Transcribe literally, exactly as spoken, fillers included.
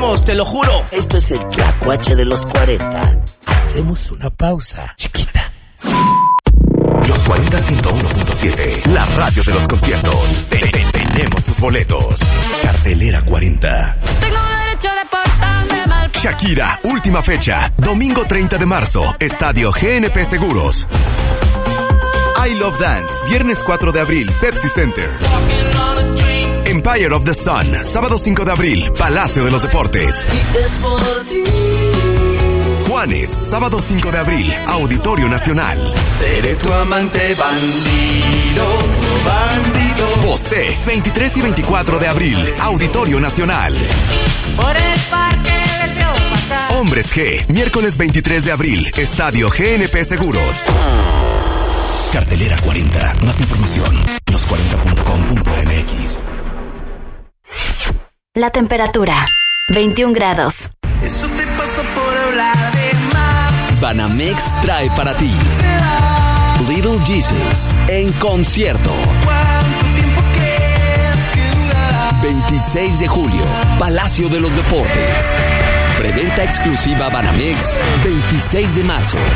vamos, te lo juro. Esto es el Tlacuache de los cuarenta. Hacemos una pausa, chiquita. Los cuarenta ciento uno punto siete, la radio de los conciertos. Te- te- Tenemos tus boletos. Cartelera cuarenta. Tengo derecho de portarme mal. Shakira, última fecha, domingo treinta de marzo, Estadio G N P Seguros. I Love Dance, viernes cuatro de abril, Pepsi Center. Empire of the Sun, sábado cinco de abril, Palacio de los Deportes. Juanes, sábado cinco de abril, Auditorio Nacional. Seré tu amante bandido, bandido. Bosé, veintitrés y veinticuatro de abril, Auditorio Nacional. Por el parque les veo pasar. Hombres G, miércoles veintitrés de abril, Estadio G N P Seguros. Cartelera cuarenta, más información, los cuarenta punto com punto m x. La temperatura, veintiún grados. Eso te pasa por hablar de más. Banamex trae para ti Little Jesus en concierto. ¿Cuánto tiempo crees que durará? veintiséis de julio, Palacio de los Deportes. Preventa exclusiva Banamex, veintiséis de marzo.